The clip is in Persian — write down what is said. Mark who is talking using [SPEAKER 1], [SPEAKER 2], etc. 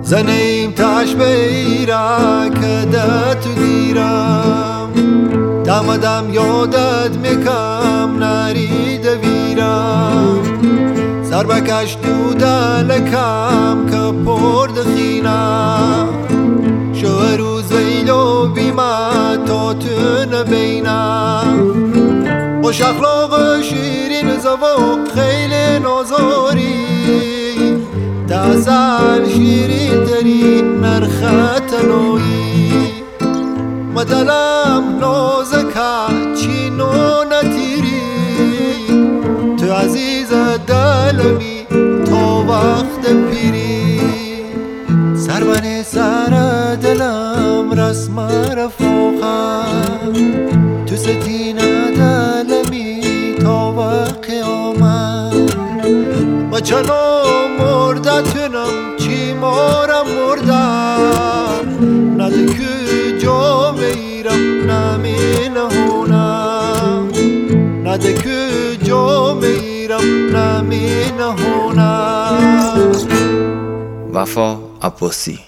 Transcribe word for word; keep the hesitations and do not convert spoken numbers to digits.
[SPEAKER 1] زنیم تاش بیرا کده تو دیرم دم دم یادت میکم نری دویرم سر بکش تو دلکم که پرد خینم شو روز ویلو بیمه تا تو نبینم خوش اخلاق شیرین زوق خیلی نازاری تازال شیرین تری نرخت نوی مدلم نازکا چینو نتیری تو عزیز دلمی تا وقت پیری سربن سر دلم رسم رفاقم تو ستین دلمی تا وقت قیامت و چنو مردتونم چی مارم مردم نده که جا میرم نمی نهونم نده که جا میرم نمی نهونم.
[SPEAKER 2] وفا عباسی.